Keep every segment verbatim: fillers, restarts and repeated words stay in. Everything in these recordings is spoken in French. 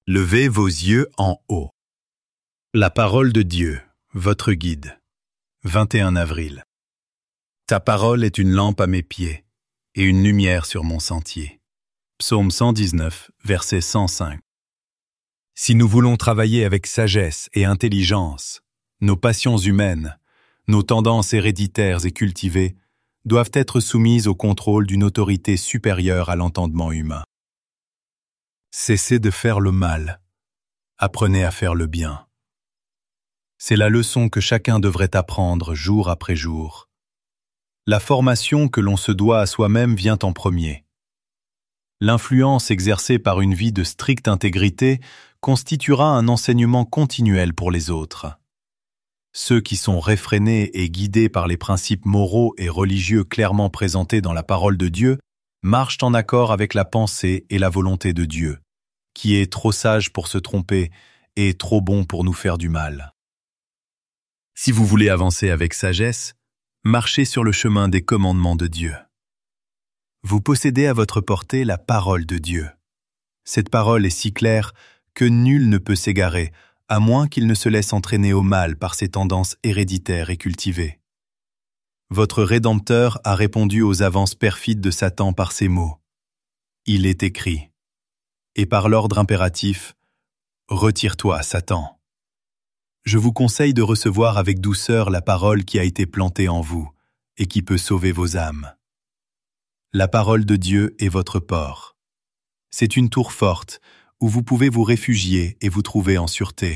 Levez vos yeux en haut. La parole de Dieu, votre guide. vingt et un avril. Ta parole est une lampe à mes pieds et une lumière sur mon sentier. Psaume cent dix-neuf, verset cent cinq. Si nous voulons travailler avec sagesse et intelligence, nos passions humaines, nos tendances héréditaires et cultivées doivent être soumises au contrôle d'une autorité supérieure à l'entendement humain. Cessez de faire le mal. Apprenez à faire le bien. C'est la leçon que chacun devrait apprendre jour après jour. La formation que l'on se doit à soi-même vient en premier. L'influence exercée par une vie de stricte intégrité constituera un enseignement continuel pour les autres. Ceux qui sont réfrénés et guidés par les principes moraux et religieux clairement présentés dans la parole de Dieu marchent en accord avec la pensée et la volonté de Dieu, qui est trop sage pour se tromper et trop bon pour nous faire du mal. Si vous voulez avancer avec sagesse, marchez sur le chemin des commandements de Dieu. Vous possédez à votre portée la parole de Dieu. Cette parole est si claire que nul ne peut s'égarer, à moins qu'il ne se laisse entraîner au mal par ses tendances héréditaires et cultivées. Votre Rédempteur a répondu aux avances perfides de Satan par ces mots. Il est écrit, et par l'ordre impératif, « Retire-toi, Satan ». Je vous conseille de recevoir avec douceur la parole qui a été plantée en vous et qui peut sauver vos âmes. La parole de Dieu est votre port. C'est une tour forte où vous pouvez vous réfugier et vous trouver en sûreté.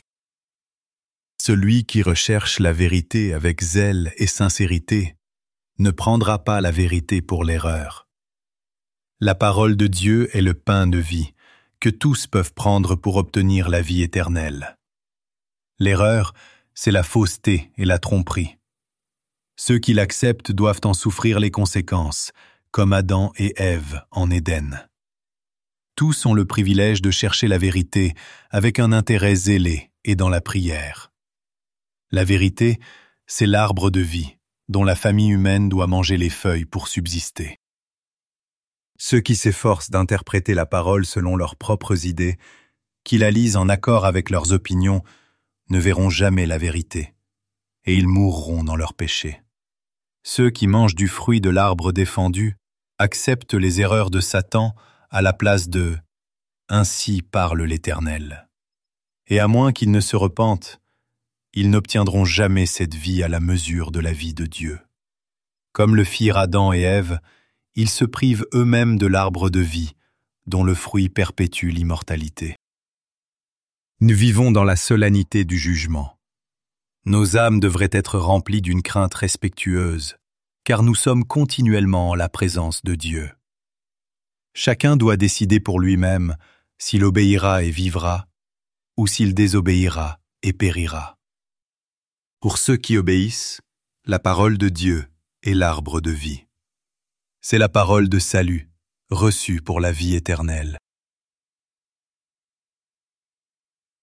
Celui qui recherche la vérité avec zèle et sincérité ne prendra pas la vérité pour l'erreur. La parole de Dieu est le pain de vie que tous peuvent prendre pour obtenir la vie éternelle. L'erreur, c'est la fausseté et la tromperie. Ceux qui l'acceptent doivent en souffrir les conséquences, comme Adam et Ève en Éden. Tous ont le privilège de chercher la vérité avec un intérêt zélé et dans la prière. La vérité, c'est l'arbre de vie, dont la famille humaine doit manger les feuilles pour subsister. Ceux qui s'efforcent d'interpréter la parole selon leurs propres idées, qui la lisent en accord avec leurs opinions, ne verront jamais la vérité, et ils mourront dans leurs péchés. Ceux qui mangent du fruit de l'arbre défendu acceptent les erreurs de Satan à la place de « Ainsi parle l'Éternel ». Et à moins qu'ils ne se repentent, ils n'obtiendront jamais cette vie à la mesure de la vie de Dieu. Comme le firent Adam et Ève, ils se privent eux-mêmes de l'arbre de vie, dont le fruit perpétue l'immortalité. Nous vivons dans la solennité du jugement. Nos âmes devraient être remplies d'une crainte respectueuse, car nous sommes continuellement en la présence de Dieu. Chacun doit décider pour lui-même s'il obéira et vivra, ou s'il désobéira et périra. Pour ceux qui obéissent, la parole de Dieu est l'arbre de vie. C'est la parole de salut, reçue pour la vie éternelle.